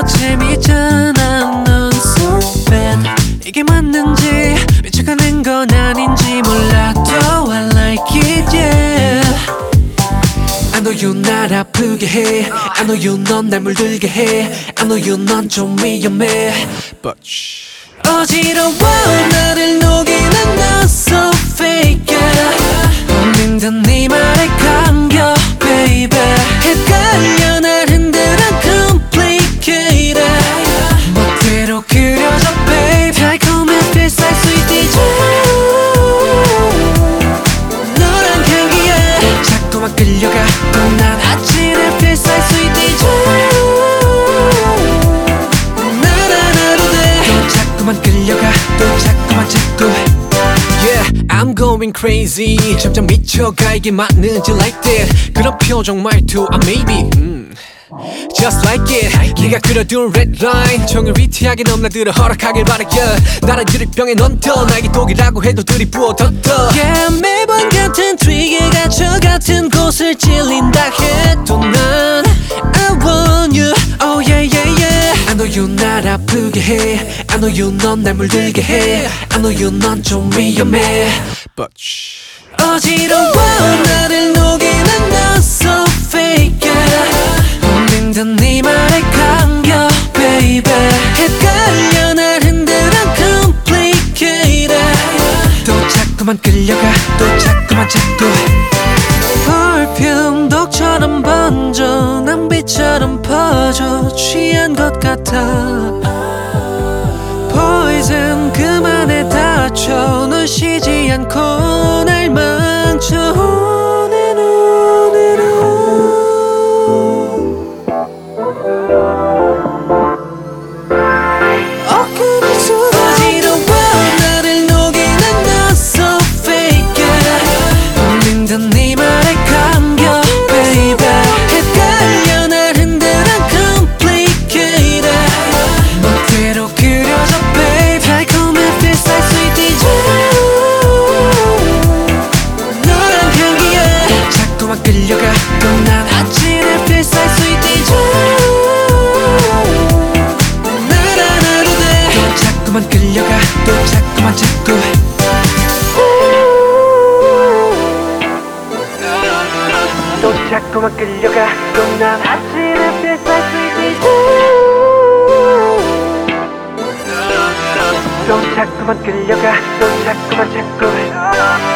더 재밌잖아. 넌 so bad. 이게 맞는지 미쳐가는 건 아닌지 몰라도 I like it yeah. I know you 날 아프게 해. I know you 넌 날 물들게 해. I know you 넌 좀 위험해. But 어지러워 나를 녹이는 너 so fake yeah. 믿는 네 말에 감겨 baby. 헷갈려 날 흔들어 complicated. 멋대로 그려져 babe. 달콤한 필살 sweetie 너란 향기에 자꾸만 끌려가. 또 난 아침에 필살 sweetie 날 안아도 돼. 또 자꾸만 끌려가. 또 자꾸만 자꾸 Yeah, I'm going crazy. 점점 미쳐가. 이게 맞는지 like that. 그런 표정 말투 maybe Just like it. 네가 그려둔 red line 정을 위태하게 넘나들어 허락하길 바래 yeah. 나를 드립병에 넌더 나에게 독이라고 해도 들이부어 덧더 yeah, 매번 같은 트릭에 갇혀 같은 곳을 찔린다 해도 난 I want you oh yeah yeah yeah. I know you 날 아프게 해. I know you 넌 날 물들게 해. I know you 넌 좀 위험해. But 어지러워 나를 녹이는 너 so fake yeah. 믿는 네 말에 감겨 baby. 헷갈려 날 흔들어 complicated. 또 자꾸만 끌려가. 또 자꾸만 자꾸 볼품 독처럼 번져. 낭비처럼 퍼져. 취한 것 같아 Poison 그만해 다쳐. 넌 쉬지 않고 날 망쳐. 내 눈으로 어지러워 나를 녹이는 너 so fake yeah. 믿는 네 말에 감겨 baby. 헷갈려 날 흔들어 complicated. 멋대로 그려져 babe. 달콤한 필살 sweetie 너란 향기에 자꾸만 끌려가. 또 난 아침에 필살 sweetie 날 안아도 돼. 또 자꾸만 끌려가. 또 자꾸만 자꾸 또 자꾸만 끌려가. 또 난 아침에 필살 sweetie 또 자꾸만 끌려가. 또 자꾸만 자꾸